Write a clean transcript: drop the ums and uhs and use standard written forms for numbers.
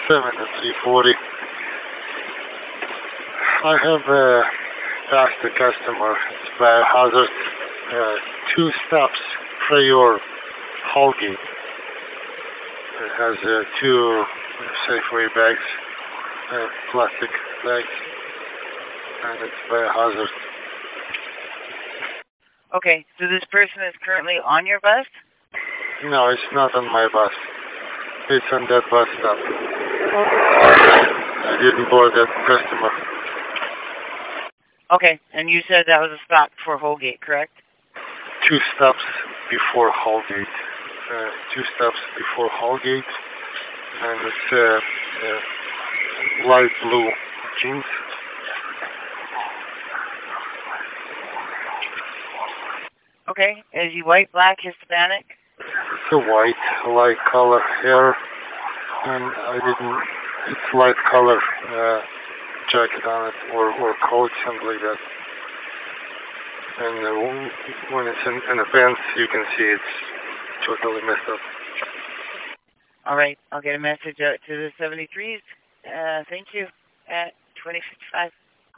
7340. I have asked the customer, it's biohazard, 2 stops prior Holgate. It has 2 Safeway bags, plastic bags, and it's biohazard. Okay, so this person is currently on your bus? No, it's not on my bus. It's on that bus stop. I didn't board that customer. Okay, and you said that was a stop for Holgate, correct? 2 stops before Holgate. 2 stops before Holgate, and it's light blue jeans. Okay, is he white, black, Hispanic? It's a white, light color hair, and it's light color jacket on it, or coat, something like that. And when it's in advance, you can see it's totally messed up. All right, I'll get a message out to the 73s. Thank you, at 2055.